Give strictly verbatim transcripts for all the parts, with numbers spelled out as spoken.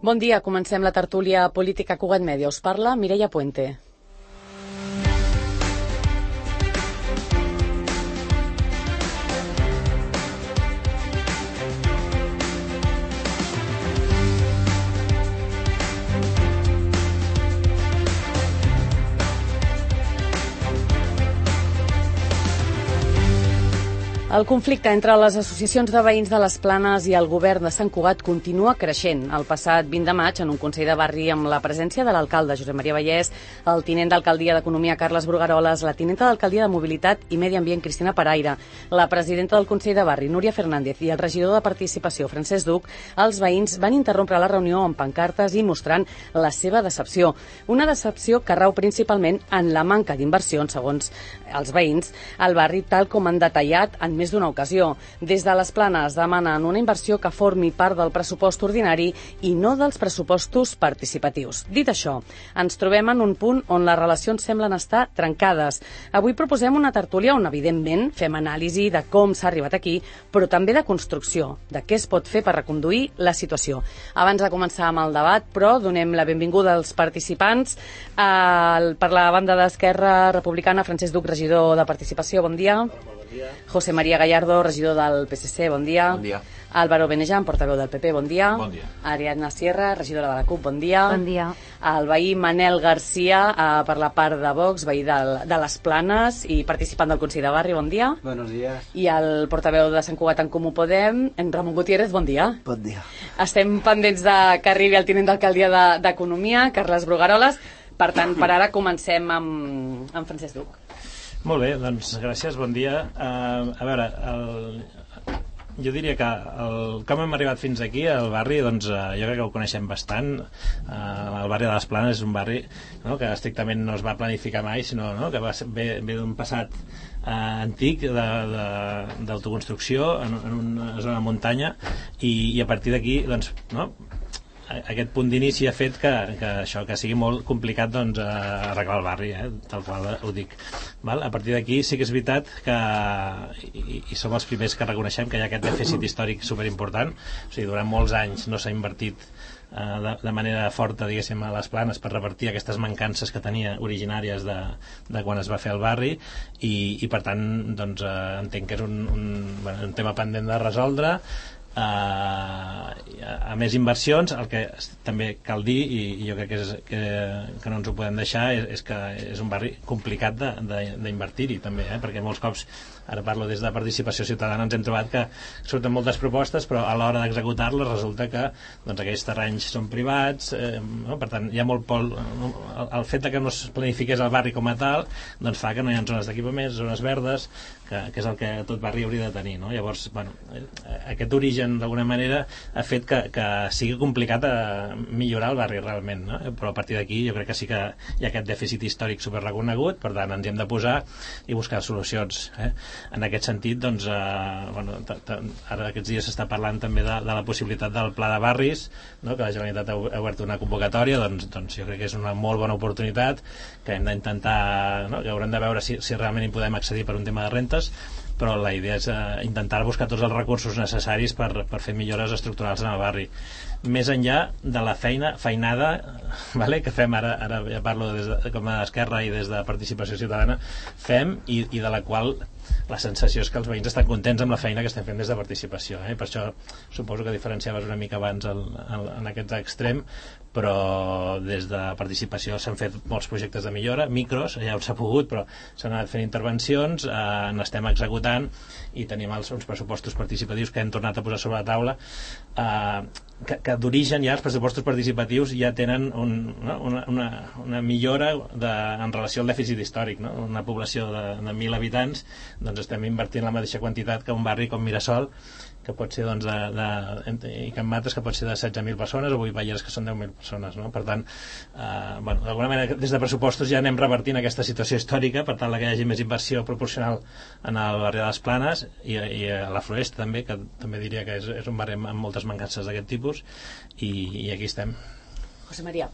Bon dia, comencem la tertúlia política Cugat Mèdia. Us parla Mireia Puente. El conflicte entre les associacions de veïns de les Planes i el govern de Sant Cugat continua creixent. El passat vint de maig, en un consell de barri amb la presència de l'alcalde Josep Maria Vallès, el tinent d'alcaldia d'Economia Carles Brugaroles, la tinenta d'alcaldia de Mobilitat i Medi Ambient Cristina Paraire, la presidenta del consell de barri Núria Fernández i el regidor de Participació Francesc Duc, els veïns van interrompre la reunió amb pancartes i mostrant la seva decepció. Una decepció que rau principalment en la manca d'inversions, segons els veïns, al barri, tal com han detallat en més d'una ocasió. Des de les Planes demanen una inversió que formi part del pressupost ordinari i no dels pressupostos participatius. Dit això, ens trobem en un punt on les relacions semblen estar trencades. Avui proposem una tertúlia on, evidentment, fem anàlisi de com s'ha arribat aquí, però també de construcció, de què es pot fer per reconduir la situació. Abans de començar amb el debat, però, donem la benvinguda als participants. Eh, per la banda d'Esquerra Republicana, Francesc Duc, regidor de Participació, bon dia. José María Gallardo, regidor del P S C, bon dia. Bon dia. Álvaro Benejan, portaveu del P P, bon dia. Bon dia. Ariadna Sierra, regidora de la CUP, bon dia. Bon dia. El veí Manel Garcia, eh, per la part de Vox, veí de, de les Planes i participant del Consell de Barri, bon dia. Buenos días. I el portaveu de Sant Cugat en Comú Podem, en Ramon Gutiérrez, bon dia. Bon dia. Estem pendents de que arribi el tinent d'alcaldia d'Economia, Carles Brugaroles. Per tant, per ara comencem amb, amb Francesc Duc. Molt bé, doncs gràcies, bon dia. Uh, a veure, el, jo diria que el, com hem arribat fins aquí, al barri, doncs uh, jo crec que ho coneixem bastant. Uh, el barri de les Planes és un barri, no, que estrictament no es va planificar mai, sinó, no, que va ser, ve, ve d'un passat uh, antic d'autoconstrucció en, en una zona de muntanya i, i a partir d'aquí, doncs, no, aquest punt d'inici ha fet que, que això que sigui molt complicat, doncs, arreglar el barri, eh? Tal qual ho dic. Val? A partir d'aquí sí que és veritat que i, i som els primers que reconeixem que hi ha aquest dèficit històric superimportant. O sigui, durant molts anys no s'ha invertit eh, de, de manera forta, diguéssim, a les Planes per revertir aquestes mancances que tenia originàries de, de quan es va fer el barri i, i per tant, doncs, eh, entenc que és un, un, bueno, un tema pendent de resoldre. Uh, a més inversions, el que també cal dir, i, i jo crec que, és, que, que no ens ho podem deixar, és, és que és un barri complicat d'invertir-hi també, eh? Perquè molts cops, ara parlo des de Participació Ciutadana, ens hem trobat que surten moltes propostes, però a l'hora d'executar-les resulta que doncs, aquells terrenys són privats, eh, no? Per tant hi ha molt pol... el, el fet que no es planifiqués el barri com a tal doncs fa que no hi ha zones d'equipaments, zones verdes, que, que és el que tot barri hauria de tenir, no? Llavors, bueno, aquest origen d'alguna manera ha fet que, que sigui complicat a millorar el barri realment, no? Però a partir d'aquí jo crec que sí que hi ha aquest dèficit històric superreconegut, per tant ens hi hem de posar i buscar solucions, eh? En aquest sentit, doncs, eh, bueno, t -t ara aquests dies s'està parlant també de, de la possibilitat del pla de barris, no? Que la Generalitat ha obert una convocatòria, doncs, doncs jo crec que és una molt bona oportunitat que hem d'intentar, no? Que haurem de veure si, si realment hi podem accedir per un tema de rentes, però la idea és eh, intentar buscar tots els recursos necessaris per, per fer millores estructurals en el barri, més enllà de la feina feinada, vale, que fem ara, ara ja parlo des de, com a Esquerra i des de Participació Ciutadana fem i, i de la qual la sensació és que els veïns estan contents amb la feina que estem fent des de Participació, eh? Per això suposo que diferenciaves una mica abans el, el, en aquest extrem, però des de Participació s'han fet molts projectes de millora, micros, ja s'ha pogut, però s'han anat fent intervencions, eh, n'estem executant i tenim els, uns pressupostos participatius que hem tornat a posar sobre la taula, eh, que, que d'origen ja els pressupostos participatius ja tenen un, no? una, una, una millora de, en relació al dèficit històric, no? Una població de, de mil habitants, doncs estem invertint la mateixa quantitat que un barri com Mirasol, que pot ser, doncs, de, de, i Can Mates, que pot ser de setze mil persones, o Boivalleres, que són deu mil persones, no? Per tant, eh, bueno, d'alguna manera, des de pressupostos ja anem revertint aquesta situació històrica, per tal que hi hagi més inversió proporcional en el barri de les Planes i, i a la Floresta també, que també diria que és, és un barri amb moltes mancances d'aquest tipus, i, i aquí estem. José María.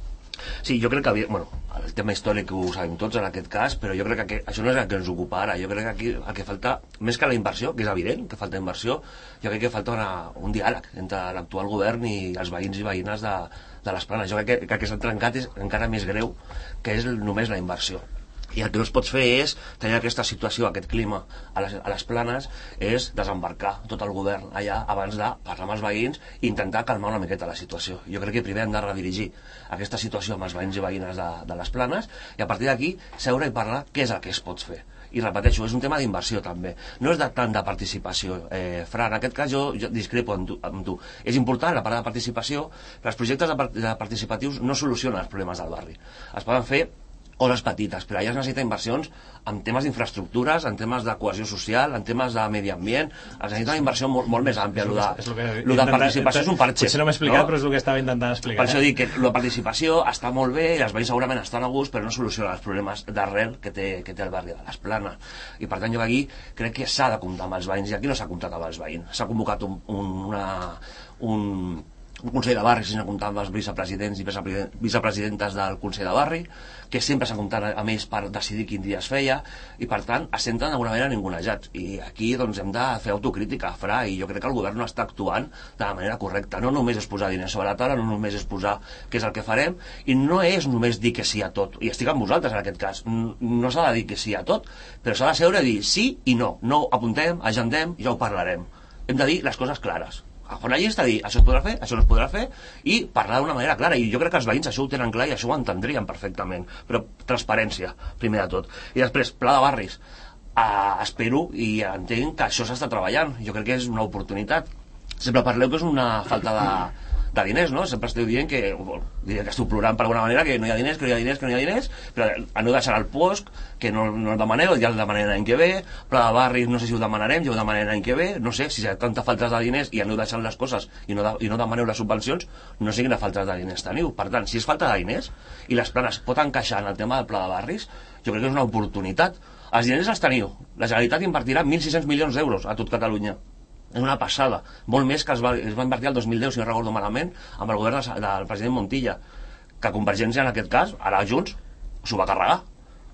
Sí, jo crec que havia, bueno, el tema històric ho sabem tots en aquest cas, però jo crec que això no és el que ens ocupa ara. Jo crec que aquí el que falta, més que la inversió, que és evident que falta inversió, jo crec que falta una, un diàleg entre l'actual govern i els veïns i veïnes de, de les Planes. Jo crec que, que el que s'ha trencat és encara més greu, que és només la inversió. I el que no es pot fer és tenir aquesta situació, aquest clima a les, a les Planes, és desembarcar tot el govern allà abans de parlar amb els veïns i intentar calmar una miqueta la situació. Jo crec que primer hem de redirigir aquesta situació amb els veïns i veïnes de, de les Planes i a partir d'aquí seure i parlar què és el que es pot fer. I repeteixo, és un tema d'inversió també, no és de tant de participació. eh, Fran, en aquest cas jo, jo discrepo amb tu, amb tu. És important la part de participació, però els projectes de, de participatius no solucionen els problemes del barri. Es poden fer coses petites, però allà es necessita inversions en temes d'infraestructures, en temes de cohesió social, en temes de medi ambient. Es necessita una inversió molt, molt més àmplia. El de, que, lo de participació és un parche. Potser no m'he explicat, no? Però és el que estava intentant explicar. Per això dic que la participació està molt bé i els veïns segurament estan a gust, però no soluciona els problemes d'arrel que té, que té el barri de les Planes. I per tant jo aquí crec que s'ha de comptar amb els veïns, i aquí no s'ha comptat amb els veïns. S'ha convocat un, un, una, un, un Consell de Barri, s'ha comptat amb els vicepresidents i vicepresidentes del Consell de Barri, que sempre s'ha comptat amb ells per decidir quin dia es feia, i per tant es senten d'alguna manera ningunejats. I aquí doncs hem de fer autocrítica, Fra, i jo crec que el govern no està actuant de la manera correcta. No només és posar diners sobre la taula, no només és posar què és el que farem, i no és només dir que sí a tot. I estic amb vosaltres en aquest cas. No s'ha de dir que sí a tot, però s'ha de seure i dir sí i no. No ho apuntem, agendem i ja ho parlarem. Hem de dir les coses clares. Agafar una llista, dir això es podrà fer, això no es podrà fer, i parlar d'una manera clara. I jo crec que els veïns això ho tenen clar i això ho entendrien perfectament. Però transparència, primer de tot. I després, pla de barris. Uh, espero i entenc que això s'està treballant. Jo crec que és una oportunitat. Sempre parleu que és una falta de, de diners, no? Sempre esteu dient que, bueno, diria que esteu plorant per alguna manera, que no hi ha diners, que no hi ha diners, que no hi ha diners, però aneu deixant el P O S C, que no, no el demaneu, ja el demanem l'any que ve, pla de barris, no sé si ho demanarem, ja ho demanarem l'any que ve, no sé, si hi ha tanta falta de diners i aneu deixant les coses i no, de, i no demaneu les subvencions, no sé quina falta de diners teniu. Per tant, si és falta de diners i les Planes pot encaixar en el tema del pla de barris, jo crec que és una oportunitat. Els diners els teniu. La Generalitat invertirà mil sis-cents milions d'euros a tot Catalunya. És una passada, molt més que es va, es va invertir el dos mil deu, si no recordo malament, amb el govern de, del president Montilla, que Convergència en aquest cas, ara Junts, s'ho va carregar.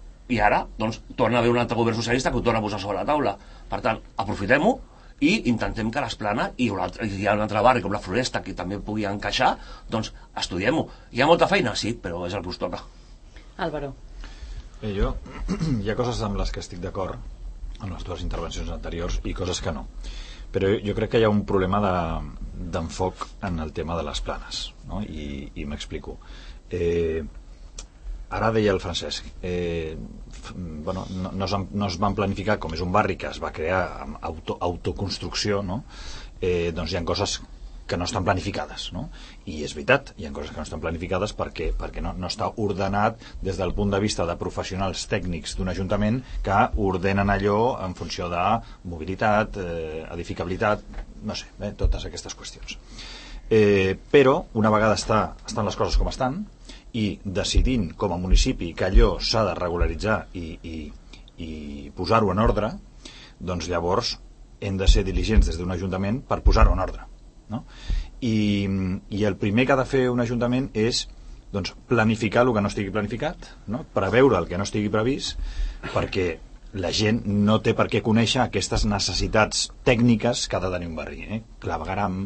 I ara, doncs, torna a haver un altre govern socialista que ho torna a posar sobre la taula. Per tant, aprofitem-ho i intentem que les Planes i un altre, hi ha un altre barri com la Floresta que també pugui encaixar, doncs estudiem-ho. Hi ha molta feina? Sí, però és el que us toca. Álvaro. Bé, jo, hi ha coses amb les que estic d'acord en les dues intervencions anteriors i coses que no. Però jo crec que hi ha un problema d'enfoc de, en el tema de les Planes, no? I, i m'explico. Eh, ara deia el Francesc, eh, bueno, no, no, es, no es van planificar, com és un barri que es va crear amb auto, autoconstrucció, no? Eh, doncs hi ha coses que no estan planificades, no? I és veritat, hi ha coses que no estan planificades perquè, perquè no, no està ordenat des del punt de vista de professionals tècnics d'un ajuntament que ordenen allò en funció de mobilitat, eh, edificabilitat, no sé, eh, totes aquestes qüestions. Eh, però, una vegada està, estan les coses com estan, i decidint com a municipi que allò s'ha de regularitzar i, i, i posar-ho en ordre, doncs llavors hem de ser diligents des d'un ajuntament per posar-ho en ordre. No? I, i el primer que ha de fer un ajuntament és doncs, planificar el que no estigui planificat, no? Preveure el que no estigui previst, perquè la gent no té per què conèixer aquestes necessitats tècniques que ha de tenir un barri, eh? Clavegaram,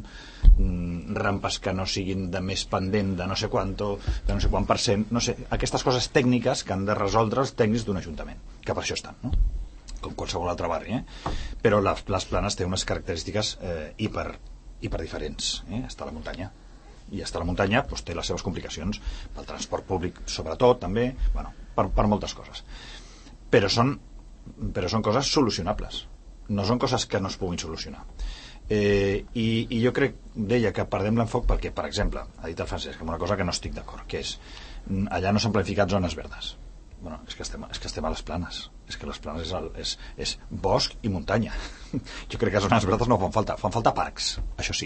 rampes que no siguin de més pendent de no sé quanto, de no sé quant per cent, no sé, aquestes coses tècniques que han de resoldre els tècnics d'un ajuntament, que per això estan, no? Com qualsevol altre barri, eh? Però la, les Planes té unes característiques eh, hiper hiper diferents, eh? Està a la muntanya i estar a la muntanya doncs, té les seves complicacions pel transport públic sobretot també, bueno, per, per moltes coses, però són però són coses solucionables, no són coses que no es puguin solucionar. eh, i, i jo crec, deia que perdem l'enfoc perquè, per exemple, ha dit el Francesc una cosa que no estic d'acord, que és allà no s'han planificat zones verdes. Bueno, és que estem, és que estem a les Planes, és que les Planes és, el, és, és bosc i muntanya. Jo crec que zones verdes no fan falta, fan falta parcs, això sí,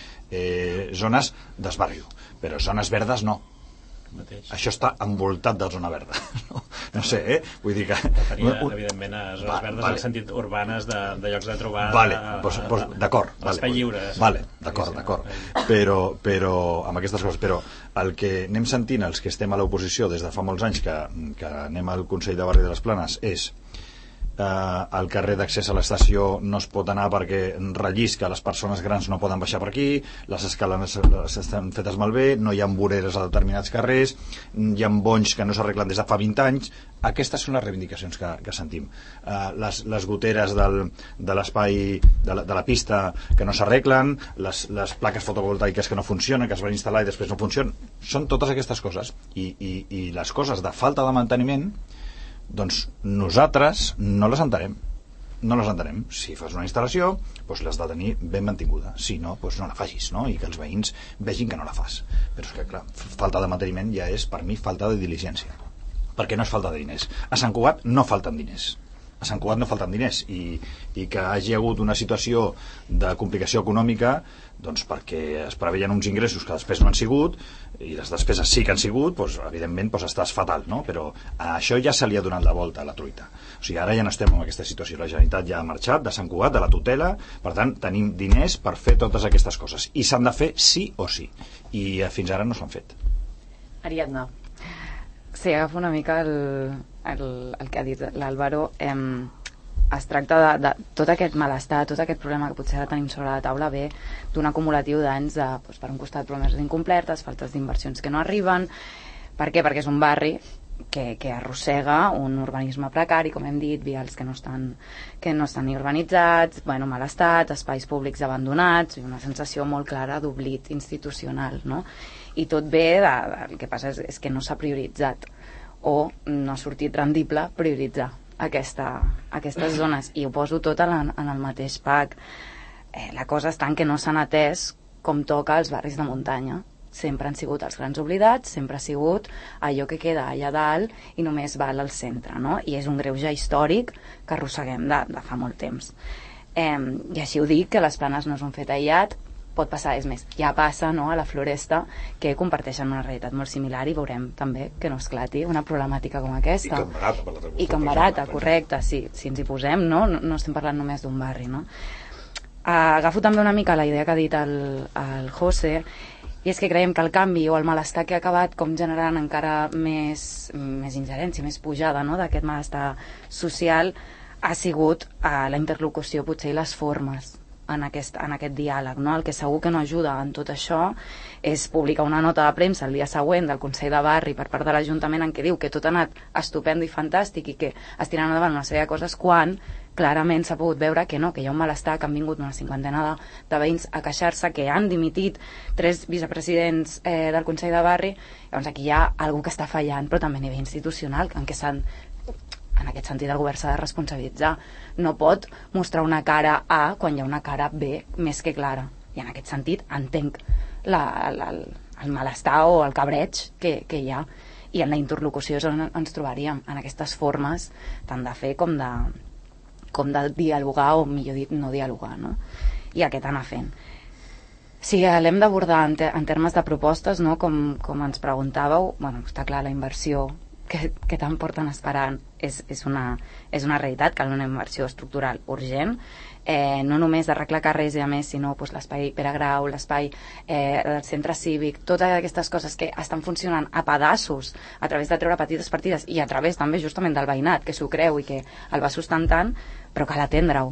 eh, zones d'esbarrio, però zones verdes no. Mateix. Això està envoltat de zona verda, no? no sé, eh? Vull dir que... Tenia, evidentment, a zones Va, verdes vale. en el sentit urbanes de, de llocs de trobada... Vale, pues, pues, d'acord. L'espai vale, lliure. Vale, d'acord, d'acord. Però, però, amb aquestes coses, però el que anem sentint, els que estem a l'oposició des de fa molts anys que, que anem al Consell de Barri de les Planes, és Uh, el carrer d'accés a l'estació no es pot anar perquè rellisca, les persones grans no poden baixar per aquí, les escales estan fetes malbé, no hi ha voreres a determinats carrers, hi ha bonys que no s'arreglen des de fa vint anys. Aquestes són les reivindicacions que, que sentim. Uh, les, les goteres del, de l'espai de, la, de la pista que no s'arreglen, les, les plaques fotovoltaiques que no funcionen, que es van instal·lar i després no funcionen, són totes aquestes coses i, i, i les coses de falta de manteniment, doncs nosaltres no les entenem no les entenem. Si fas una instal·lació, doncs l'has de tenir ben mantinguda, si no, doncs no la facis, no? I que els veïns vegin que no la fas. Però és que clar, falta de manteniment ja és per mi falta de diligència, perquè no és falta de diners. A Sant Cugat no falten diners, a Sant Cugat no falten diners i, i que hagi hagut una situació de complicació econòmica, doncs perquè es preveien uns ingressos que després no han sigut i les despeses sí que han sigut, doncs evidentment doncs estàs fatal, no? Però a això ja se li ha donat la volta a la truita. O sigui, ara ja no estem en aquesta situació, la Generalitat ja ha marxat de Sant Cugat, de la tutela, per tant tenim diners per fer totes aquestes coses i s'han de fer sí o sí i fins ara no s'han fet. Ariadna. Sí, agafo una mica el, el, el que ha dit l'Àlvaro. Eh, es tracta de, de tot aquest malestar, tot aquest problema que potser ara tenim sobre la taula ve d'un acumulatiu d'anys de, doncs, per un costat, promeses incomplertes, faltes d'inversions que no arriben. Per què? Perquè és un barri que, que arrossega un urbanisme precari, com hem dit, vials que no estan, que no estan ni urbanitzats, bueno, mal estat, espais públics abandonats, i una sensació molt clara d'oblit institucional, no? I tot ve de, de, el que passa és, és que no s'ha prioritzat o no ha sortit rendible prioritzar aquesta, aquestes zones, i ho poso tot en, la, en el mateix pack. Eh, la cosa està en que no s'han atès com toca els barris de muntanya. Sempre han sigut els grans oblidats, sempre ha sigut allò que queda allà dalt i només val al centre, no? I és un greuge històric que arrosseguem de, de fa molt temps. Eh, I així ho dic, que les Planes no és un fet aïllat, pot passar, és més, ja passa, no?, a la Floresta, que comparteixen una realitat molt similar i veurem també que no esclati una problemàtica com aquesta. I Can Barata, per l'altre costat. I Can Barata, correcte, sí, si ens hi posem, no? No, no estem parlant només d'un barri, no? Uh, agafo també una mica la idea que ha dit el, el José, i és que creiem que el canvi o el malestar que ha acabat com generant encara més, més ingerència, més pujada, no?, d'aquest malestar social ha sigut uh, la interlocució potser i les formes en aquest, en aquest diàleg, no? El que segur que no ajuda en tot això és publicar una nota de premsa el dia següent del Consell de Barri per part de l'Ajuntament en què diu que tot ha anat estupendo i fantàstic i que es tiren endavant una sèrie de coses, quan clarament s'ha pogut veure que no, que hi ha un malestar, que han vingut una cinquantena de, de veïns a queixar-se, que han dimitit tres vicepresidents eh, del Consell de Barri. Llavors aquí hi ha algú que està fallant, però també a nivell institucional, en què s'han... En aquest sentit, el govern s'ha de responsabilitzar. No pot mostrar una cara A quan hi ha una cara B més que clara. I en aquest sentit entenc la, la, el malestar o el cabreig que, que hi ha. I en la interlocució és on ens trobaríem, en aquestes formes tant de fer com de, com de dialogar, o millor dit, no dialogar, no? I aquest anar fent. Sí, l'hem d'abordar en, te, en termes de propostes, no? Com, com ens preguntàveu, bueno, està clar, la inversió que, que tant porten esperant és, és, una, és una realitat, cal una inversió estructural urgent, eh, no només d'arreglar carrers i a més, sinó pues, l'espai Pere Grau, l'espai eh, del centre cívic, totes aquestes coses que estan funcionant a pedaços a través de treure petites partides i a través també justament del veïnat que s'ho creu i que el va sustentant, però cal atendre-ho.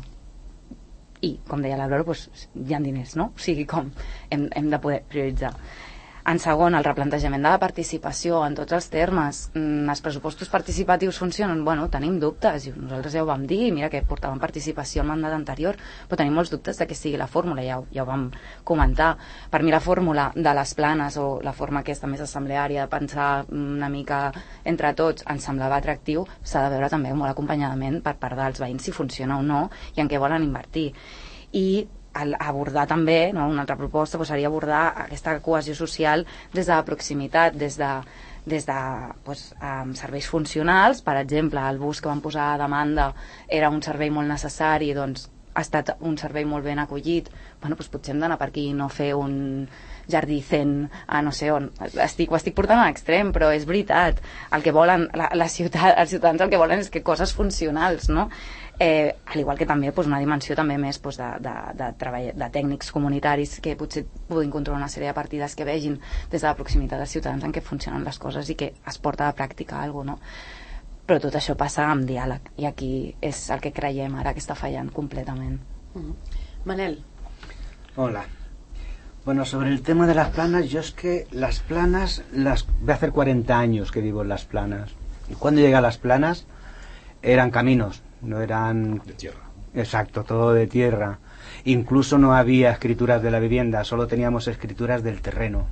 I, com deia l'Àlvaro, pues, hi ha diners, no? O sigui, com hem, hem de poder prioritzar. En segon, el replantejament de la participació en tots els termes. Mm, els pressupostos participatius funcionen? Bueno, tenim dubtes, i nosaltres ja ho vam dir, mira que portàvem participació al mandat anterior, però tenim molts dubtes de que sigui la fórmula, ja, ja ho vam comentar. Per mi la fórmula de les Planes, o la forma aquesta més assembleària de pensar una mica entre tots, ens semblava atractiu, s'ha de veure també molt acompanyadament per part dels veïns si funciona o no i en què volen invertir. I abordar també, no, una altra proposta doncs seria abordar aquesta cohesió social des de la proximitat, des de, des de doncs, um, serveis funcionals. Per exemple, el bus que van posar a demanda era un servei molt necessari, doncs ha estat un servei molt ben acollit. Bueno, doncs potser hem d'anar per aquí i no fer un jardí zen a no sé on. Estic, ho estic portant a l'extrem, però és veritat. El que volen, la, la ciutat, els ciutadans el que volen és que coses funcionals, no? Eh, al igual que també pues, una dimensió també més pues, de, de, de, treball, de tècnics comunitaris que potser puguin controlar una sèrie de partides que vegin des de la proximitat dels ciutadans en què funcionen les coses i que es porta a la pràctica alguna cosa, no? Però tot això passa amb diàleg i aquí és el que creiem ara que està fallant completament. Mm-hmm. Manel. Hola. Bueno, sobre el tema de las planas, yo es que las planas, las voy a hacer cuarenta años que vivo en las planas. Y cuando llegué a las planas eran caminos, no eran... De tierra. Exacto, todo de tierra. Incluso no había escrituras de la vivienda, solo teníamos escrituras del terreno.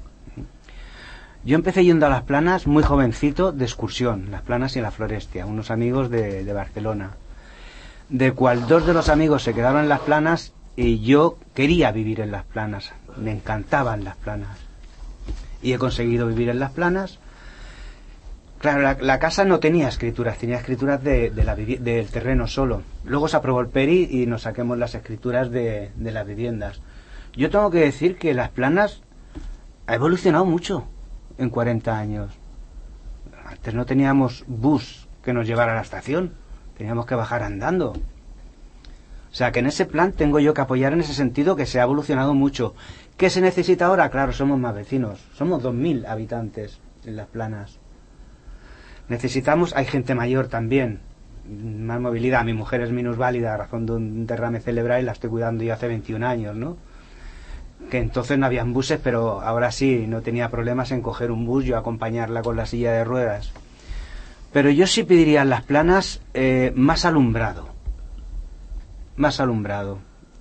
Yo empecé yendo a las planas muy jovencito de excursión, las planas y la Florestia, unos amigos de, de Barcelona, de cual dos de los amigos se quedaron en las planas y yo quería vivir en las planas, me encantaban las planas. Y he conseguido vivir en las planas. Claro, la, la casa no tenía escrituras, tenía escrituras de, de la, del terreno solo. Luego se aprobó el P E R I y nos saquemos las escrituras de, de las viviendas. Yo tengo que decir que las planas ha evolucionado mucho en cuarenta años. Antes no teníamos bus que nos llevara a la estación, teníamos que bajar andando. O sea que en ese plan tengo yo que apoyar en ese sentido, que se ha evolucionado mucho. ¿Qué se necesita ahora? Claro, somos más vecinos, somos dos mil habitantes en las planas. Necesitamos, hay gente mayor también, más movilidad. Mi mujer es minusválida a razón de un derrame cerebral y la estoy cuidando yo hace veintiún años, ¿no? Que entonces no habían buses, pero ahora sí, no tenía problemas en coger un bus, yo acompañarla con la silla de ruedas. Pero yo sí pediría en las planas eh, más alumbrado, más alumbrado.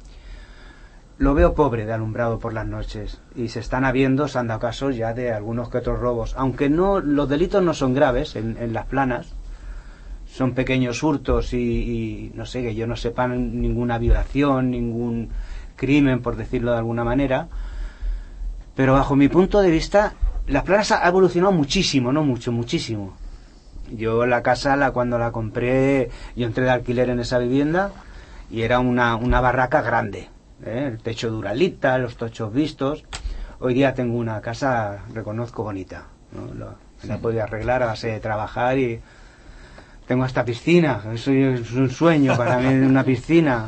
Lo veo pobre de alumbrado por las noches y se están habiendo, se han dado casos ya de algunos que otros robos, aunque no, los delitos no son graves en, en las planas, son pequeños hurtos y, y no sé, que yo no sepa ninguna violación, ningún crimen, por decirlo de alguna manera, pero bajo mi punto de vista las planas ha evolucionado muchísimo, no mucho, muchísimo. Yo la casa, la cuando la compré, yo entré de alquiler en esa vivienda y era una, una barraca grande, ¿eh? El techo de Uralita, los techos vistos. Hoy día tengo una casa, reconozco, bonita, ¿no? Lo, sí. La he podido arreglar a base de trabajar y tengo esta piscina, eso es un sueño para mí, una piscina.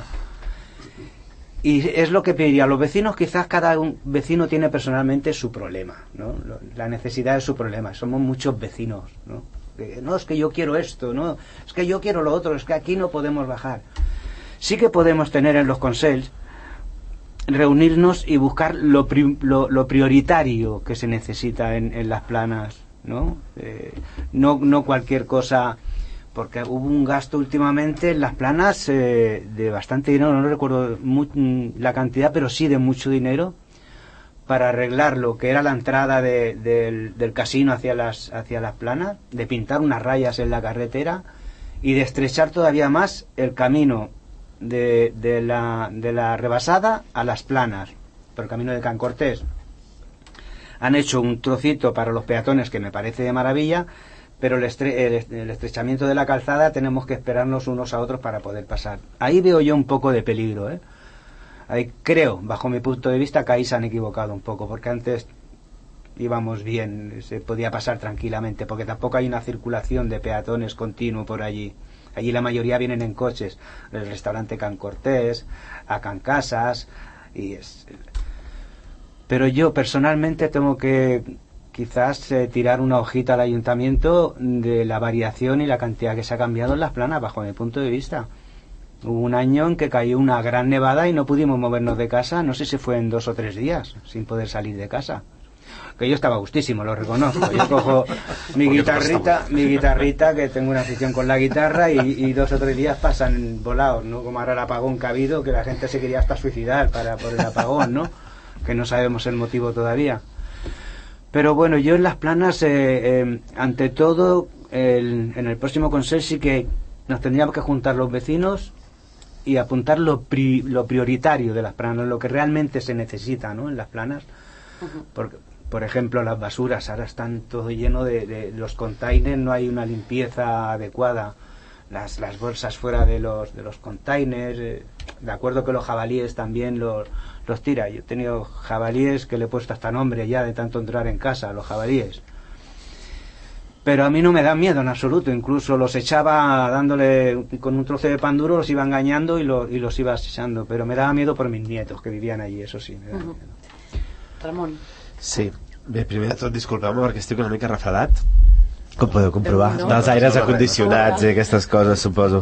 Y es lo que pediría a los vecinos. Quizás cada un vecino tiene personalmente su problema, ¿no? La necesidad es su problema. Somos muchos vecinos, ¿no? No, es que yo quiero esto, no, es que yo quiero lo otro, es que aquí no podemos bajar. Sí que podemos tener en los consells, reunirnos y buscar lo, pri, lo, lo prioritario que se necesita en, en las planas, ¿no? Eh, no, no cualquier cosa. Porque hubo un gasto últimamente en las planas eh, de bastante dinero, no recuerdo mu la cantidad, pero sí de mucho dinero, para arreglar lo que era la entrada de, de, del casino hacia las, hacia las planas, de pintar unas rayas en la carretera y de estrechar todavía más el camino de, de, la, de la rebasada a las planas, por el camino de Can Cortés. Han hecho un trocito para los peatones que me parece de maravilla, pero el, estre el, el estrechamiento de la calzada tenemos que esperarnos unos a otros para poder pasar. Ahí veo yo un poco de peligro, ¿eh? Ahí creo, bajo mi punto de vista, que ahí se han equivocado un poco, porque antes íbamos bien, se podía pasar tranquilamente, porque tampoco hay una circulación de peatones continuo por allí. Allí la mayoría vienen en coches, el restaurante Can Cortés, a Can Casas, y es... Pero yo personalmente tengo que quizás eh, tirar una hojita al ayuntamiento de la variación y la cantidad que se ha cambiado en las planas, bajo mi punto de vista. Hubo un año en que cayó una gran nevada y no pudimos movernos de casa, no sé si fue en dos o tres días, sin poder salir de casa. Que yo estaba gustísimo, lo reconozco. Yo cojo mi guitarrita, mi guitarrita, que tengo una afición con la guitarra, y, y dos o tres días pasan volados, ¿no? Como ahora el apagón que ha habido, que la gente se quería hasta suicidar para, por el apagón, ¿no? Que no sabemos el motivo todavía. Pero bueno, yo en las planas, eh, eh, ante todo, el, en el próximo consejo sí que nos tendríamos que juntar los vecinos y apuntar lo, pri, lo prioritario de las planas, lo que realmente se necesita, ¿no? En las planas. Uh-huh. Porque, por ejemplo, las basuras ahora están todo lleno de, de los containers, no hay una limpieza adecuada. las, las bolsas fuera de los, de los containers, eh, de acuerdo que los jabalíes también los, los tira. Yo he tenido jabalíes que le he puesto hasta nombre ya de tanto entrar en casa, los jabalíes. Pero a mí no me da miedo en absoluto, incluso los echaba dándole con un trozo de pan duro, los iba engañando y, lo, y los iba echando, pero me daba miedo por mis nietos que vivían allí, eso sí, me daba Uh-huh. miedo. Ramon. Sí, bé, primer de tot disculpeu-me perquè estic una mica refredat, com podeu comprovar, No, dels aires acondicionats i aquestes coses, suposo.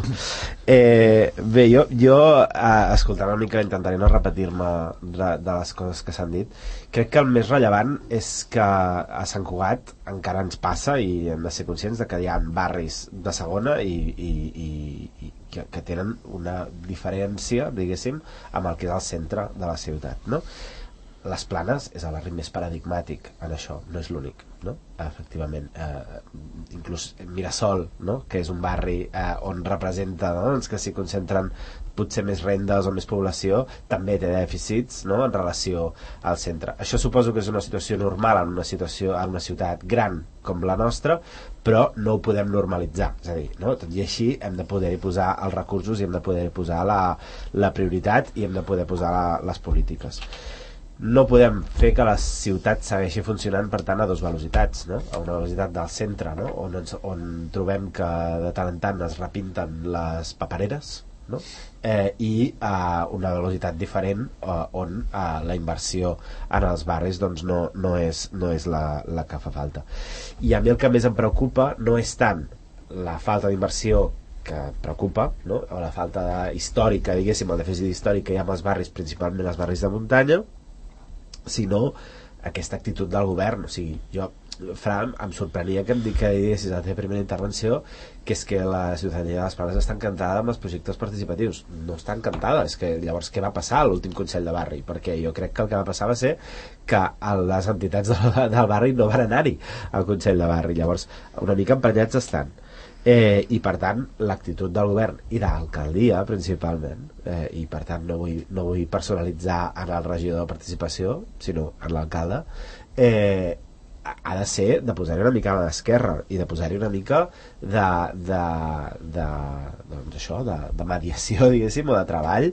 Eh, bé, jo, jo eh, escoltant una mica, intentaré no repetir-me de, de les coses que s'han dit. Crec que el més rellevant és que a Sant Cugat encara ens passa, i hem de ser conscients de que hi ha barris de segona i, i, i, i que, que tenen una diferència, diguéssim, amb el que és el centre de la ciutat, no? Les Planes és el barri més paradigmàtic en això, no és l'únic, no? Efectivament, eh, inclús Mirasol, no? Que és un barri eh, on representa, no? Els que s'hi concentren potser més rendes o més població, també té dèficits, no? En relació al centre. Això suposo que és una situació normal en una situació en una ciutat gran com la nostra, però no ho podem normalitzar, és a dir, no? Tot i així hem de poder posar els recursos i hem de poder posar la, la prioritat i hem de poder posar la, les polítiques. No podem fer que la ciutat segueixi funcionant, per tant, a dues velocitats, no? A una velocitat del centre, no? on, ens, on trobem que de tant en tant es repinten les papereres, no? eh, i a una velocitat diferent eh, on eh, la inversió en els barris doncs, no, no és, no és la, la que fa falta. I a mi el que més em preocupa no és tant la falta d'inversió que preocupa, no? O la falta de, històrica, diguéssim, el dèficit històric que hi ha amb els barris, principalment els barris de muntanya, sinó aquesta actitud del govern. O sigui, jo, Fran, em sorprenia que em digui que diguessis a la teva primera intervenció que és que la ciutadania de les Planes està encantada amb els projectes participatius. No està encantada, és que llavors què va passar a l'últim Consell de Barri? Perquè jo crec que el que va passar va ser que les entitats del, del barri no van anar-hi al Consell de Barri, llavors una mica emprenyats estan. Eh, i per tant l'actitud del govern i de l'alcaldia principalment, eh, i per tant no vull, no vull personalitzar en el regidor de participació sinó en l'alcalde, eh, ha de ser de posar-hi una mica a l'esquerra i de posar-hi una mica de, de, de, doncs això, de, de mediació, diguéssim, o de treball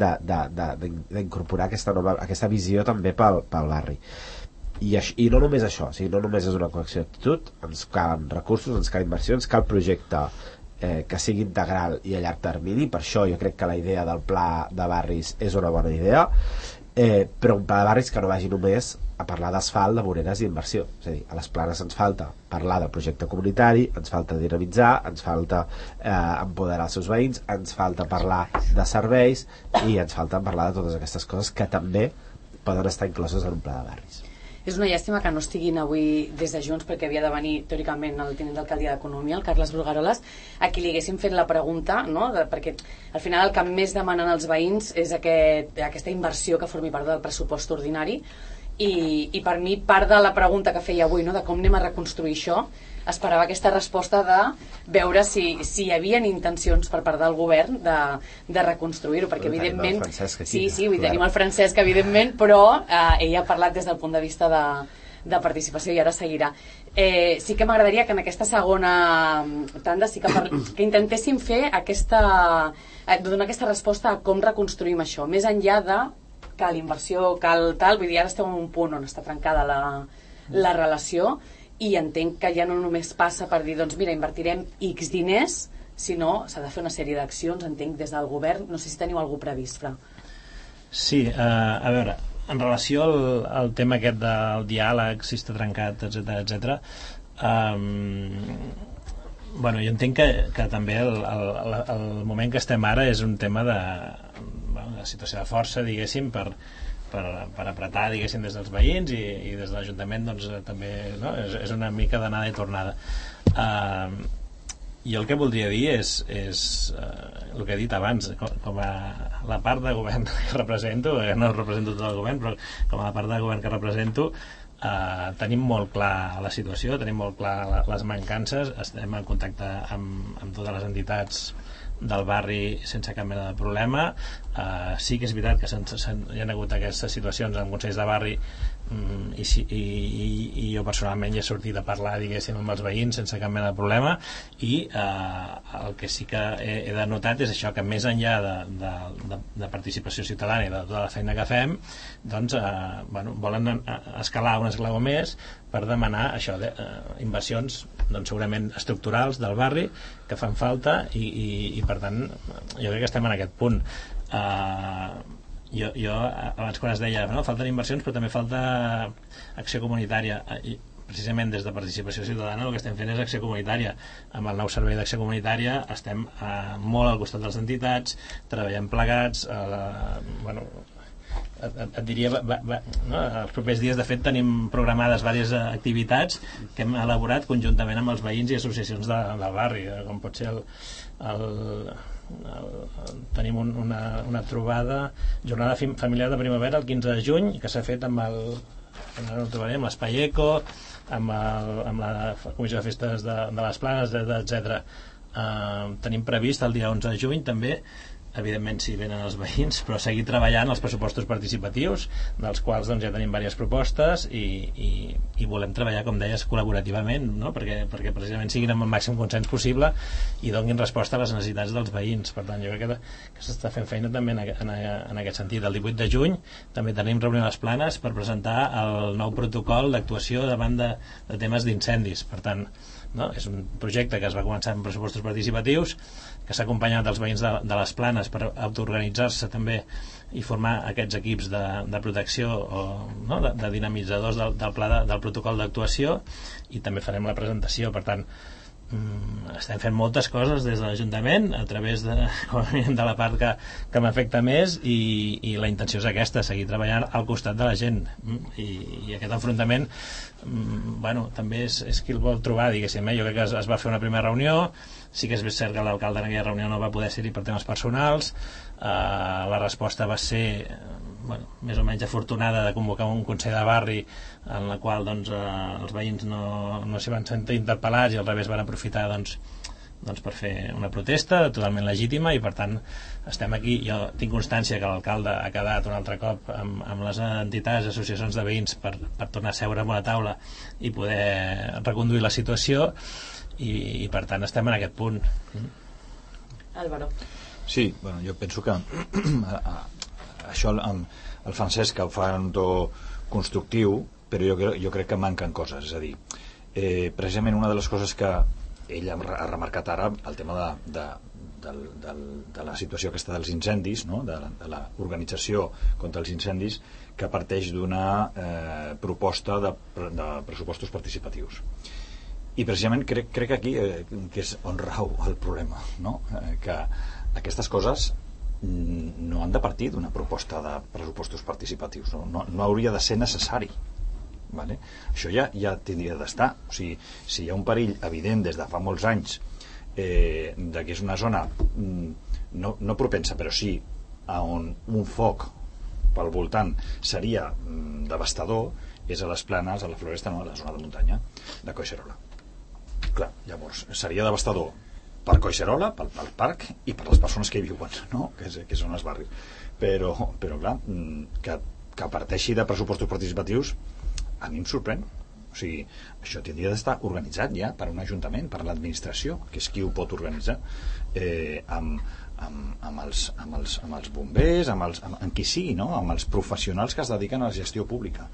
d'incorporar aquesta, nova, aquesta visió també pel, pel barri. I, això, i no només això, o sigui, no només és una qüestió d'actitud, ens calen recursos, ens cal inversió, ens cal projecte eh, que sigui integral i a llarg termini. Per això jo crec que la idea del pla de barris és una bona idea, eh, però un pla de barris que no vagi només a parlar d'asfalt, de voreres i inversió. És a dir, a les Planes ens falta parlar de projecte comunitari, ens falta dinamitzar, ens falta eh, empoderar els seus veïns, ens falta parlar de serveis i ens falta parlar de totes aquestes coses que també poden estar incloses en un pla de barris. És una llàstima que no estiguin avui des de Junts, perquè havia de venir teòricament el tinent d'alcaldia d'Economia, el Carles Brugaroles, a qui li haguéssim fet la pregunta, no? de, perquè al final el que més demanen els veïns és aquest, aquesta inversió que formi part del pressupost ordinari, i, i per mi part de la pregunta que feia avui, no? de com anem a reconstruir això, esperava aquesta resposta de veure si, si hi havia intencions per part del govern de, de reconstruir-ho, perquè evidentment Francesc, aquí, sí, sí, clar. tenim el Francesc evidentment, però eh, ell ha parlat des del punt de vista de, de participació i ara seguirà. Eh, sí que m'agradaria que en aquesta segona tanda sí que, par... que intentéssim fer aquesta, eh, donar aquesta resposta a com reconstruïm això, més enllà de que l'inversió cal tal, vull dir, ara estem en un punt on està trencada la, la relació, i entenc que ja no només passa per dir, doncs mira, invertirem X diners, sinó s'ha de fer una sèrie d'accions, entenc, des del govern. No sé si teniu algú previst, Fra. Sí, eh, a veure, en relació al, al tema aquest del diàleg, si està trencat, etcètera, etcètera, um, bueno, jo entenc que, que també el, el, el moment que estem ara és un tema de, bueno, de situació de força, diguéssim, per Per, per apretar, diguéssim, des dels veïns i, i des de l'Ajuntament, doncs també, no? és, és una mica d'anada i tornada. Uh, jo el que voldria dir és, és uh, el que he dit abans, com, com a la part de govern que represento, eh, no represento tot el govern, però com a la part de govern que represento, uh, tenim molt clar la situació, tenim molt clar la, les mancances, estem en contacte amb, amb totes les entitats del barri sense cap mena de problema. Uh, sí que és veritat que s'han, s'han, hi ha hagut aquestes situacions en consells de barri, um, i, i, i, i jo personalment hi he sortit a parlar, diguéssim, amb els veïns sense cap mena de problema, i uh, el que sí que he, he denotat és això, que més enllà de, de, de, de participació ciutadana i de tota la feina que fem, doncs uh, bueno, volen escalar un esglaó més per demanar això de, uh, inversions doncs, segurament estructurals del barri que fan falta, i, i, i per tant jo crec que estem en aquest punt. Uh, jo, jo abans quan es deia no, falten inversions però també falta acció comunitària, i precisament des de participació ciutadana el que estem fent és acció comunitària. Amb el nou servei d'acció comunitària estem uh, molt al costat de les entitats, treballem plegats, uh, bueno, et, et, et diria va, va, no? Els propers dies de fet tenim programades diverses activitats que hem elaborat conjuntament amb els veïns i associacions de, del barri, com pot ser el, el El, el, tenim un, una, una trobada, jornada familiar de primavera el quinze de juny, que s'ha fet amb el no ho trobarem, l'Espai Eco, amb, el, amb la Comissió de Festes de, de les Planes, etcètera. Uh, tenim previst el dia onze de juny també, evidentment si venen els veïns, però seguir treballant els pressupostos participatius, dels quals doncs, ja tenim diverses propostes, i, i, i volem treballar, com deies, col·laborativament, no? perquè, perquè precisament siguin amb el màxim consens possible i donin resposta a les necessitats dels veïns. Per tant, jo crec que, que s'està fent feina també en, en, en aquest sentit. El divuit de juny també tenim reunió a les Planes per presentar el nou protocol d'actuació davant de, de temes d'incendis. Per tant, no? És un projecte que es va començar amb pressupostos participatius, que s'ha acompanyat dels veïns de, de les Planes per autoorganitzar-se també i formar aquests equips de, de protecció o no? de, de dinamitzadors del, del pla de, del protocol d'actuació, i també farem la presentació. Per tant, mm, estem fent moltes coses des de l'Ajuntament a través de, de la part que, que m'afecta més, i, i la intenció és aquesta, seguir treballant al costat de la gent, i, i aquest enfrontament mm, bueno, també és, és qui el vol trobar, diguéssim, eh? Jo crec que es, es va fer una primera reunió. Sí que és cert que l'alcalde en aquella reunió no va poder ser-hi per temes personals. Uh, la resposta va ser bueno, més o menys afortunada, de convocar un consell de barri en la qual doncs, uh, els veïns no, no s'hi van sentir interpel·lats, i al revés van aprofitar doncs, doncs, per fer una protesta totalment legítima, i per tant estem aquí. Jo tinc constància que l'alcalde ha quedat un altre cop amb, amb les entitats, associacions de veïns per, per tornar a seure en una taula i poder reconduir la situació, i, i per tant estem en aquest punt. Álvaro. Sí, bueno, jo penso que això el, el Francesc ho fa en un to constructiu, però jo, jo crec que manquen coses. És a dir, eh, precisament una de les coses que ell ha remarcat ara, el tema de, de, de, de, de la situació aquesta dels incendis, no? de, de l'organització contra els incendis, que parteix d'una eh, proposta de, de pressupostos participatius. I precisament crec, crec que aquí eh, que és on rau el problema, no? Eh, que aquestes coses no han de partir d'una proposta de pressupostos participatius, no, no, no hauria de ser necessari, vale? Això ja, ja tindria d'estar. O sigui, si hi ha un perill evident des de fa molts anys, eh, de que és una zona no, no propensa, però sí a on un foc pel voltant seria mm, devastador, és a les Planes, a la Floresta, no, a la zona de muntanya de Collserola. Clar, llavors seria devastador per Collserola, pel, pel parc i per les persones que hi viuen, no? que, és, que són els barris, però, però clar, que, que parteixi de pressupostos participatius a mi em sorprèn. O sigui, això tindria d'estar organitzat ja per un ajuntament, per l'administració, que és qui ho pot organitzar, eh, amb, amb, amb, els, amb, els, amb els bombers, amb, els, amb, amb qui sigui, no? Amb els professionals que es dediquen a la gestió pública.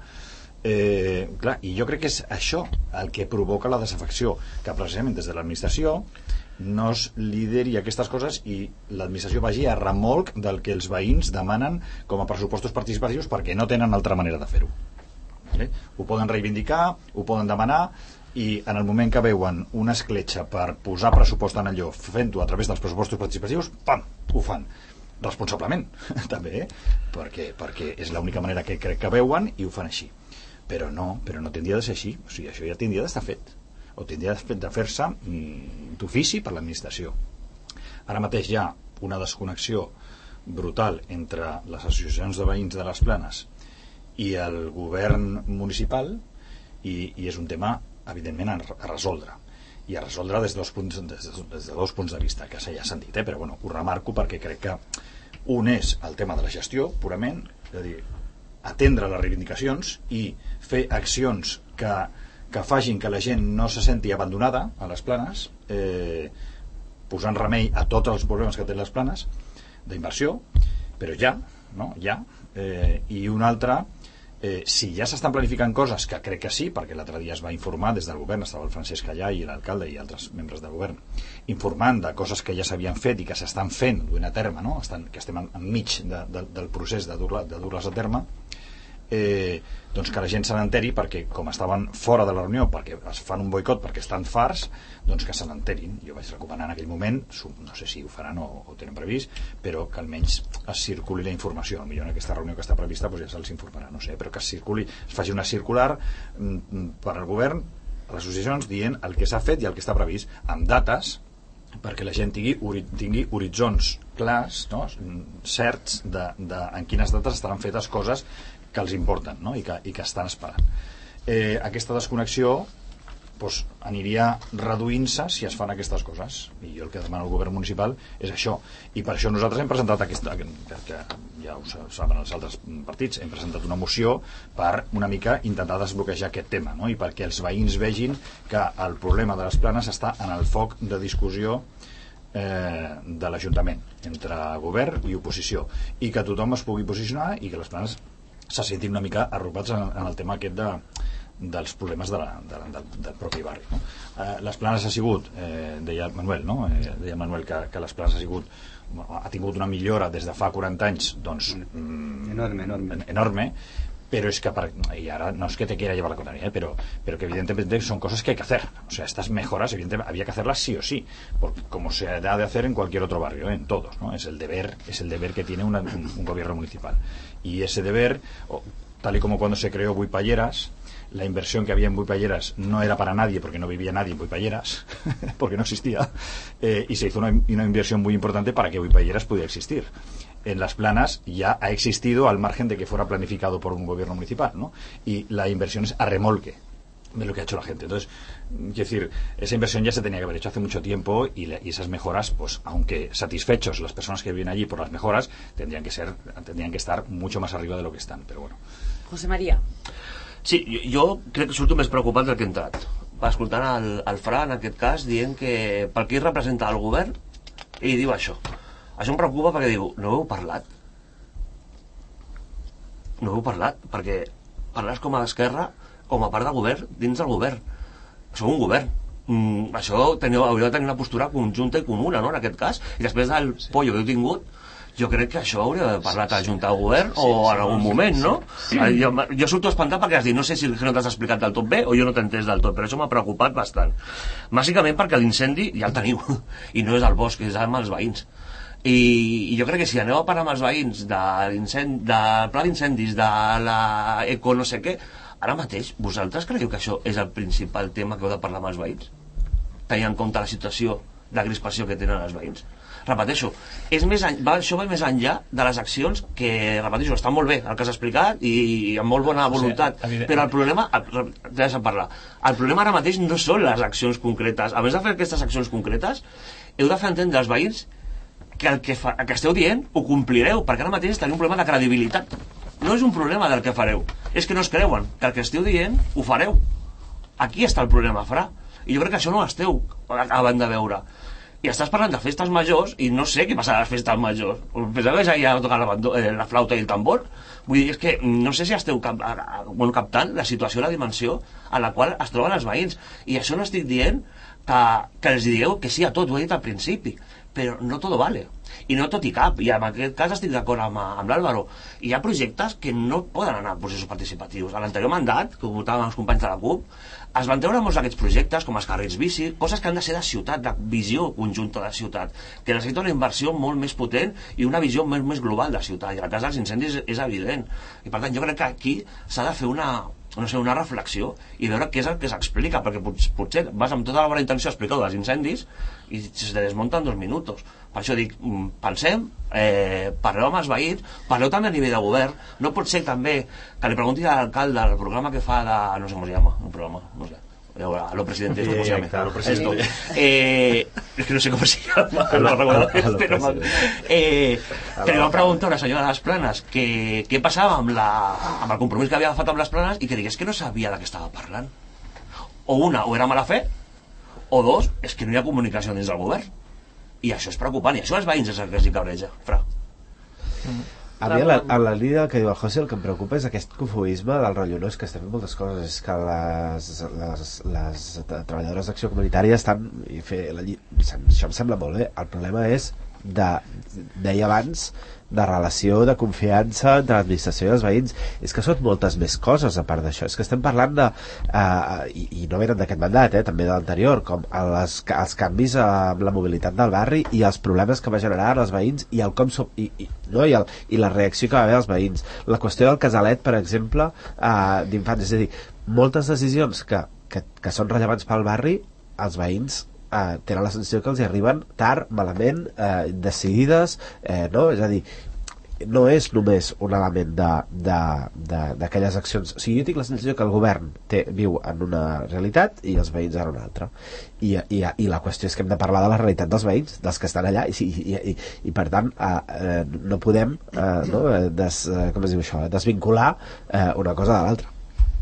Eh, clar, i jo crec que és això el que provoca la desafecció, que precisament des de l'administració no es lideri aquestes coses i l'administració vagi a remolc del que els veïns demanen com a pressupostos participatius, perquè no tenen altra manera de fer-ho. Vale? Ho poden reivindicar, ho poden demanar, i en el moment que veuen una escletxa per posar pressupost en allò fent-ho a través dels pressupostos participatius, pam, ho fan responsablement també, eh? perquè, perquè és l'única manera que crec que veuen i ho fan així. Però no, però no tindria de ser així. O sigui, això ja tindria d'estar fet, o tindria de fer-se d'ofici per l'administració. Ara mateix hi ha una desconnexió brutal entre les associacions de veïns de les Planes i el govern municipal, i, i és un tema evidentment a resoldre. i a resoldre des de dos punts, des de, des de dos punts de vista, que ja s'han dit, eh? Però bueno, ho remarco perquè crec que un és el tema de la gestió, purament, és a dir, atendre les reivindicacions i fer accions que, que facin que la gent no se senti abandonada a les Planes, eh, posant remei a tots els problemes que tenen les Planes d'inversió, però ja, no? Ja. Eh, i un altre, eh, si ja s'estan planificant coses, que crec que sí, perquè l'altre dia es va informar des del govern, estava el Francesc allà i l'alcalde i altres membres del govern informant de coses que ja s'havien fet i que s'estan fent, duent a terme, no? Estan, que estem enmig de, de, del procés de dur-les de dur-les a terme, eh, doncs que la gent se n'enteri, perquè com estaven fora de la reunió perquè es fan un boicot perquè estan farts, doncs que se n'enterin. Jo vaig recomanar en aquell moment, no sé si ho faran o, o tenen previst, però que almenys es circuli la informació. Potser en aquesta reunió que està prevista doncs ja se'ls informarà, no sé, però que es circuli, es faci una circular mm, per al govern, a les associacions, dient el que s'ha fet i el que està previst, amb dates, perquè la gent tingui, tingui horitzons clars, no? Certs de, de en quines dates estaran fetes coses que els importen, no? I, que, i que estan esperant. Eh, aquesta desconnexió doncs, aniria reduint-se si es fan aquestes coses, i jo el que demano al govern municipal és això, i per això nosaltres hem presentat aquesta, que ja ho saben els altres partits, hem presentat una moció per una mica intentar desbloquejar aquest tema, no? I perquè els veïns vegin que el problema de les Planes està en el foc de discussió eh, de l'Ajuntament entre govern i oposició, i que tothom es pugui posicionar i que les Planes se sentin una mica arropats en, en el tema aquest de, dels problemes de la, de, del, del propi barri, no? Eh, les Planes ha sigut, eh, deia Manuel, no? eh, deia Manuel que, que les Planes ha sigut, ha tingut una millora des de fa quaranta anys, doncs mm, enorme, enorme. enorme, pero es que para, y ahora no es que te quiera llevar la contraria, ¿eh? pero, pero que evidentemente son cosas que hay que hacer. O sea, estas mejoras evidentemente había que hacerlas sí o sí, porque como se ha de hacer en cualquier otro barrio, ¿eh? En todos, ¿no? Es el deber, es el deber que tiene una, un, un gobierno municipal. Y ese deber, oh, tal y como cuando se creó Buipalleras, la inversión que había en Buipalleras no era para nadie, porque no vivía nadie en Buipalleras, porque no existía, eh, y se hizo una, una inversión muy importante para que Buipalleras pudiera existir. En las Planas ya ha existido al margen de que fuera planificado por un gobierno municipal, ¿no? Y la inversión es a remolque de lo que ha hecho la gente. Entonces, quiero decir, esa inversión ya se tenía que haber hecho hace mucho tiempo y, le, y esas mejoras, pues aunque satisfechos las personas que viven allí por las mejoras, tendrían que ser, tendrían que estar mucho más arriba de lo que están, pero bueno. José María. Sí, jo, jo crec que surto més preocupat del que he entrat. Va escoltant el, el Fra, en aquest cas, dient que per qui representa el govern, i diu això. Això em preocupa perquè diu, no heu parlat? No heu parlat? Perquè parles com a esquerra, com a part del govern, dins del govern. Sou un govern. Mm, això teniu, hauríeu de tenir una postura conjunta i comuna, no?, en aquest cas. I després del sí. pollo que heu tingut, jo crec que això hauria de parlar a la Junta del Govern sí, o en algun sí, moment, no? Sí. Jo, jo surto espantat perquè has dit, no sé si no t'has explicat del tot bé o jo no t'he entès del tot, però això m'ha preocupat bastant. Bàsicament perquè l'incendi ja el teniu, i no és al bosc, és amb els veïns. I, i jo crec que si aneu a parlar amb els veïns de del pla d'incendis, de la eco no sé què, ara mateix, vosaltres creieu que això és el principal tema que heu de parlar amb els veïns? Tenint en compte la situació de crispació que tenen els veïns. Repeteixo, és més en, va, això va més enllà de les accions que, repeteixo, està molt bé el que has explicat i, i amb molt bona voluntat, o sigui, però el problema, deixa'm parlar, el problema ara mateix no són les accions concretes. A més de fer aquestes accions concretes, heu de fer entendre als veïns que el que, fa, el que esteu dient ho complireu, perquè ara mateix tenim un problema de credibilitat. No és un problema del que fareu, és que no es creuen que el que esteu dient ho fareu. Aquí està el problema, Fra, i jo crec que això no ho esteu acabant de veure. I estàs parlant de festes majors i no sé què passa a les festes majors. Penseu que ja hi ha tocat la, la flauta i el tambor? Vull dir, és que no sé si esteu cap, bueno, captant la situació, la dimensió a la qual es troben els veïns. I això no estic dient que, que els digueu que sí a tot, ho he dit al principi, però no tot vale. I no tot i cap, i en aquest cas estic d'acord amb, amb l'Àlvaro. Hi ha projectes que no poden anar a processos participatius. A l'anterior mandat, que ho votàvem els companys de la CUP, es van treure molts d'aquests projectes, com els carrils bici, coses que han de ser de ciutat, de visió conjunta de ciutat, que necessita una inversió molt més potent i una visió més, més global de ciutat. I el cas dels incendis és evident. I per tant, jo crec que aquí s'ha de fer una, no sé, una reflexió i veure què és el que s'explica, perquè potser vas amb tota la bona intenció a explicar dels incendis i se desmunta en dos minuts. Per això dic, pensem, eh, parleu amb els veïns, parleu també a nivell de govern. No pot ser també que li pregunti a l'alcalde el programa que fa de... no sé com es llama, un programa, no sé, a lo presidente Sí, esto, ¿cómo se llama? exacte, a lo Esto. presidente. Eh, es que no sé cómo se llama, no lo recuerdo, A lo pero mal. Eh, que li van preguntar a la senyora de les Planes que què passava amb, la, amb el compromís que havia agafat amb les Planes i que digués que no sabia de què estava parlant. O una, o era mala fe, o dos, és que no hi ha comunicació dins del govern. I això és preocupant, i això als veïns és el que els hi cabreja, Fra. Mm. A mi, a la, a la línia que diu el José, el que em preocupa és aquest cofoisme del rotllo, no? És que estem fent moltes coses, és que les, les, les treballadores d'acció comunitària estan, i fer la lli... això em sembla molt bé, el problema és de, deia abans, de relació, de confiança entre l'administració i els veïns. És que són moltes més coses a part d'això, és que estem parlant de uh, i, i no venen d'aquest mandat, eh, també de l'anterior, com les, els canvis amb la mobilitat del barri i els problemes que va generar els veïns i el com so, i, i, no, i, el, i la reacció que va haver als veïns, la qüestió del casalet, per exemple, uh, d'infants, és a dir, moltes decisions que, que, que són rellevants pel barri, els veïns Uh, tenen la sensació que els hi arriben tard, malament, uh, decidides, eh, no? És a dir, no és només un element d'aquelles accions. O sigui, jo tinc la sensació que el govern té, viu en una realitat i els veïns en una altra. I, i, i la qüestió és que hem de parlar de la realitat dels veïns, dels que estan allà, i, i, i, i per tant uh, uh, no podem uh, no, des, uh, com es diu això, desvincular uh, una cosa de l'altra.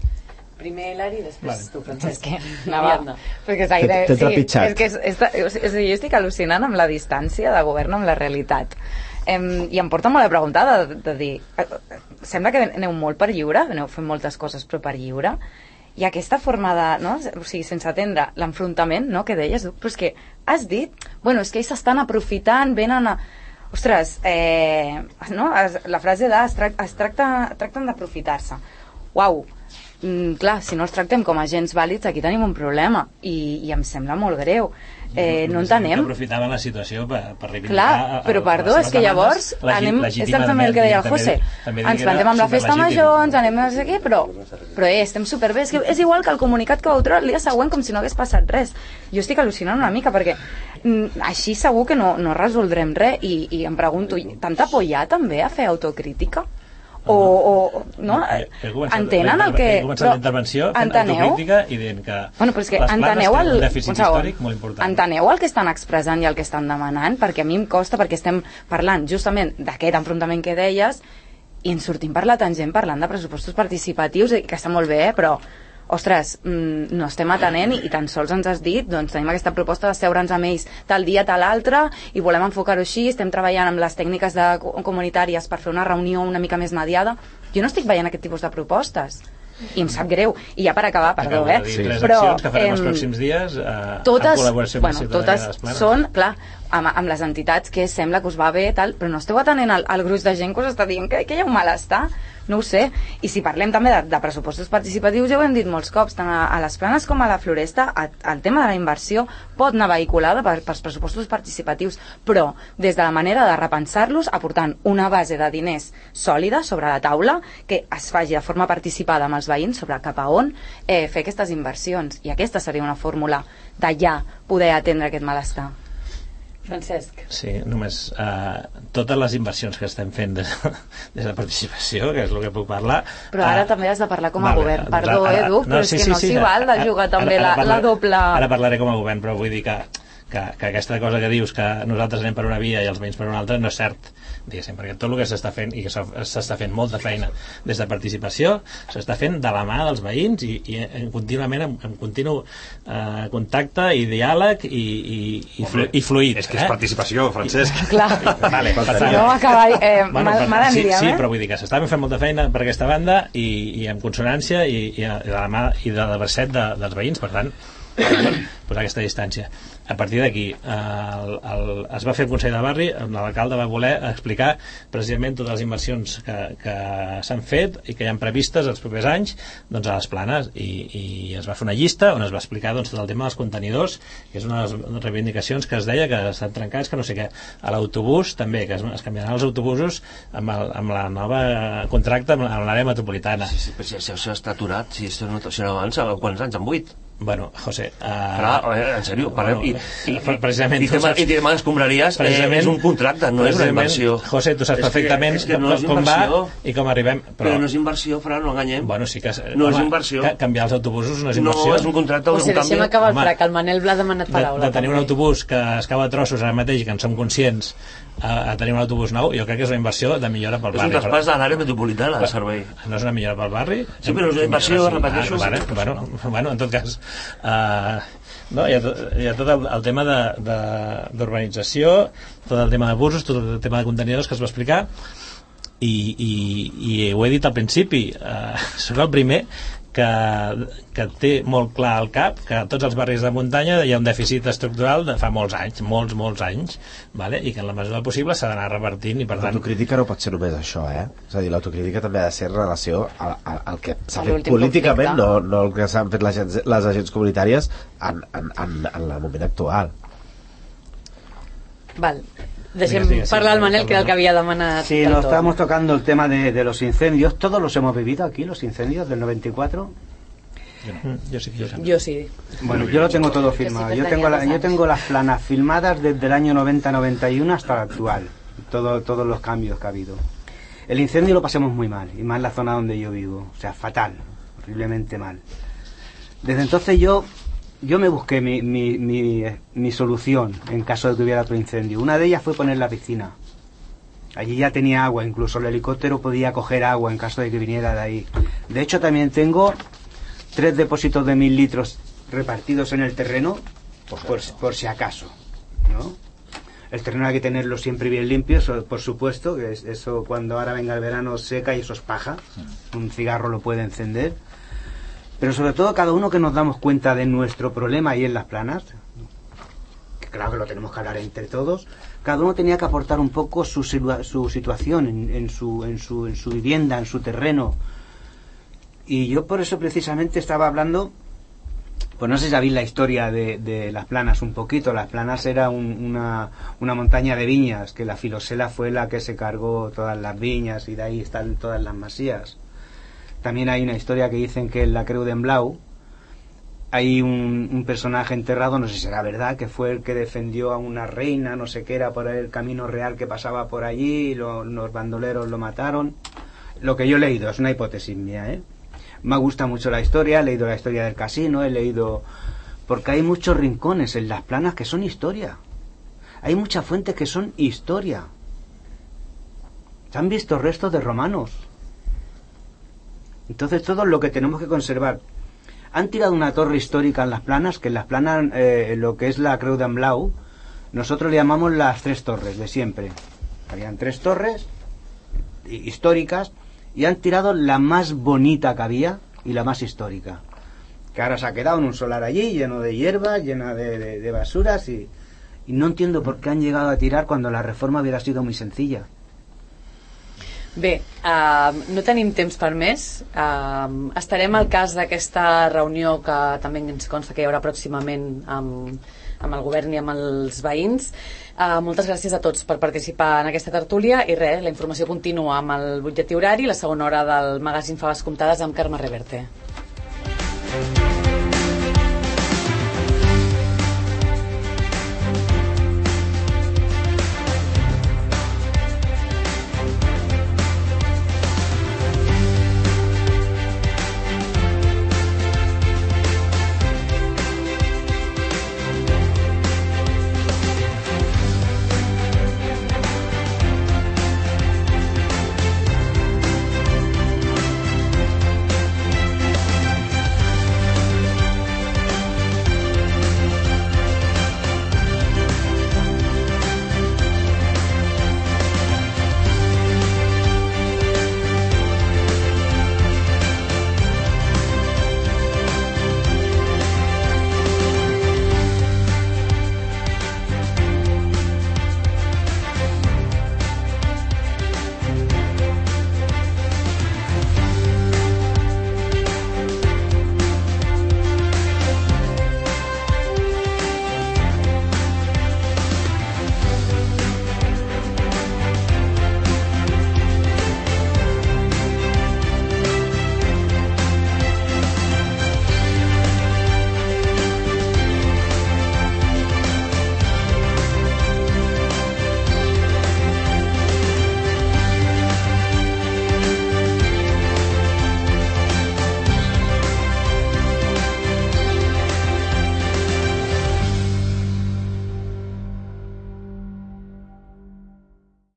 Primer Hilari, després vale. Tu, Francesc. És que, anava, perquè és aire, T'he sí, trepitjat. és que és, és, és, és, jo estic al·lucinant amb la distància de govern amb la realitat. Em, I em porta molt a preguntar de, de dir, sembla que aneu molt per lliure, aneu fent moltes coses però per lliure, i aquesta forma de, no? O sigui, sense atendre l'enfrontament, no?, que deies, però és que has dit, bueno, és que ells s'estan aprofitant, venen a... Ostres, eh, no? Es, la frase de es, trac, es tracta, tracten d'aprofitar-se. Uau, Mm, clar, si no els tractem com a agents vàlids, aquí tenim un problema i, i em sembla molt greu. Eh, no entenem... Aprofitaven la situació per, per reivindicar... Clar, però perdó, és que llavors anem, és exactament el que deia el José, ens plantem amb la festa major, ens anem a no sé què, però, però eh, estem superbé, és, que és igual que el comunicat que vau treure el dia següent com si no hagués passat res. Jo estic al·lucinant una mica perquè mm, així segur que no, no resoldrem res i, i em pregunto, tanta por hi ha també a fer autocrítica? o, o no? He, he començat, entenen el que... He començat la intervenció fent enteneu? Autocrítica i dient que, bueno, però és que les planes enteneu el, tenen un dèficit històric molt important. Enteneu el que estan expressant i el que estan demanant? Perquè a mi em costa, perquè estem parlant justament d'aquest enfrontament que deies i ens sortim per la tangent parlant de pressupostos participatius, que està molt bé, eh, però ostres, mmm, no estem atenent i, i tan sols ens has dit, doncs tenim aquesta proposta de seure'ns amb ells tal dia, tal altre i volem enfocar-ho així, estem treballant amb les tècniques de, comunitàries per fer una reunió una mica més mediada. Jo no estic veient aquest tipus de propostes i em sap greu, i ja per acabar, perdó, eh? Sí. Tres però, accions que farem eh, els pròxims dies eh, totes, en col·laboració amb bueno, la ciutadania de les totes planes. són, clar, amb, amb les entitats que sembla que us va bé, tal, però no esteu atenent al, al gruix de gent que us està dient que, que hi ha un malestar, no ho sé. I si parlem també de, de pressupostos participatius, ja ho hem dit molts cops, tant a, a les planes com a la Floresta, a, el tema de la inversió pot anar vehiculada per, pels pressupostos participatius, però des de la manera de repensar-los, aportant una base de diners sòlida sobre la taula, que es faci de forma participada amb els veïns sobre cap a on eh, fer aquestes inversions, i aquesta seria una fórmula de ja poder atendre aquest malestar. Francesc. Sí, només eh, totes les inversions que estem fent des, des de participació, que és el que puc parlar... Però ara eh, també has de parlar com a vale, govern. Perdó, ara, Edu, però no, és sí, que sí, no sí, s'hi val de jugar ara, també ara, la, parlaré, la doble... Ara parlaré com a govern, però vull dir que, que, que aquesta cosa que dius que nosaltres anem per una via i els veïns per una altra no és cert, diguéssim, perquè tot el que s'està fent, i que s'està fent molta feina des de participació, s'està fent de la mà dels veïns i, i en, contínuament en, en continu eh, contacte i diàleg i, i, i, flu, i fluid. És que és eh? participació, Francesc. Clar, vale, si no acabar eh, bueno, mal, mal sí, aniríem, sí, eh? però vull dir que s'està fent molta feina per aquesta banda i, i en consonància i, i, de la mà i de la bracet de, dels veïns, per tant posar aquesta distància. A partir d'aquí el, el, es va fer el Consell de Barri, l'alcalde va voler explicar precisament totes les inversions que, que s'han fet i que hi ha previstes els propers anys doncs, a les planes, i, i es va fer una llista on es va explicar doncs, tot el tema dels contenidors, que és una de les reivindicacions que es deia que estan trencats, que no sé què. A l'autobús també, que es, es canviaran els autobusos amb, el, amb la nova contracte amb l'àrea metropolitana. Sí, sí, però si això està aturat, si això no, si no avança, quants anys? En vuit? Bueno, José... Uh... Però, en sèrio, parlem, bueno, i, i, precisament, i, tema, i tema d'escombraries eh, és un contracte, no és una inversió. José, tu saps és perfectament que, és que no com, com va i com arribem. Però, però no és inversió, Fra, no enganyem. Bueno, sí que... No home, és inversió. Canviar els autobusos no és inversió. No, és un contracte, o sigui, un canvi... deixem acabar el Fra, que el Manel ha demanat paraula. De, de tenir un autobús que es cau a trossos ara mateix i que en som conscients, a, a tenir un autobús nou, jo crec que és una inversió de millora pel barri. És un traspàs de l'àrea metropolitana del servei. No és una millora pel barri? Sí, però és una inversió, repeteixo. Ah, bueno, bueno, bueno, en tot cas... Uh, no, hi ha, hi ha tot el, el tema d'urbanització, tot el tema d'abusos, tot el tema de contenidors que es va explicar, i, i, i ho he dit al principi, uh, soc el primer que, que té molt clar al cap que a tots els barris de muntanya hi ha un dèficit estructural de fa molts anys, molts, molts anys, vale? I que en la mesura del possible s'ha d'anar revertint i per tant... L'autocrítica no pot ser només això, eh? És a dir, l'autocrítica també ha de ser en relació al, al, al que s'ha fet políticament, no, no el que s'han fet les agents, les agents comunitàries en, en, en, en el moment actual. Val. Deixem sí, sí, parlar al Manel, que era el que había demanat. Sí, lo estamos tocando el tema de, de los incendios. Todos los hemos vivido aquí, los incendios del noventa y cuatro. Yo, no. yo sí, yo, yo sí. Bueno, yo lo tengo todo filmado. Yo tengo, la, yo tengo las planas filmadas desde el año noventa noventa y uno hasta el actual. Todo, todos los cambios que ha habido. El incendio lo pasamos muy mal, y más en la zona donde yo vivo. O sea, fatal, horriblemente mal. Desde entonces yo... Yo me busqué mi, mi, mi, mi solución en caso de que hubiera otro incendio. Una de ellas fue poner la piscina. Allí ya tenía agua, incluso el helicóptero podía coger agua en caso de que viniera de ahí. De hecho, también tengo tres depósitos de mil litros repartidos en el terreno, por, por si acaso, ¿no? El terreno hay que tenerlo siempre bien limpio, eso, por supuesto, que es, eso cuando ahora venga el verano seca y eso es paja. Un cigarro lo puede encender. Pero sobre todo cada uno que nos damos cuenta de nuestro problema ahí en las planas, que claro que lo tenemos que hablar entre todos, cada uno tenía que aportar un poco su, su situación en, en, su, en, su, en su vivienda, en su terreno. Y yo por eso precisamente estaba hablando, pues no sé si sabéis la historia de, de las planas un poquito. Las planas era un, una, una montaña de viñas, que la Filosela fue la que se cargó todas las viñas y de ahí están todas las masías. También hay una historia que dicen que en la Creu d'en Blau hay un, un personaje enterrado, no sé si será verdad, que fue el que defendió a una reina, no sé qué era, por el camino real que pasaba por allí, y lo, los bandoleros lo mataron. Lo que yo he leído, es una hipótesis mía, ¿eh? Me gusta mucho la historia, he leído la historia del casino, he leído... Porque hay muchos rincones en las planas que son historia. Hay muchas fuentes que son historia. Se han visto restos de romanos. Entonces todo lo que tenemos que conservar. Han tirado una torre histórica en las planas, que en las planas, eh, lo que es la Creu d'en Blau, nosotros le llamamos las tres torres de siempre. Habían tres torres históricas y han tirado la más bonita que había y la más histórica, que ahora se ha quedado en un solar allí lleno de hierba, llena de, de, de basuras y, y no entiendo por qué han llegado a tirar cuando la reforma hubiera sido muy sencilla. Bé, uh, no tenim temps per més. Uh, estarem al cas d'aquesta reunió que també ens consta que hi haurà pròximament amb, amb el govern i amb els veïns. Uh, moltes gràcies a tots per participar en aquesta tertúlia i res, la informació continua amb el butlletí horari, la segona hora del magazín Faves Comptades amb Carme Reverte.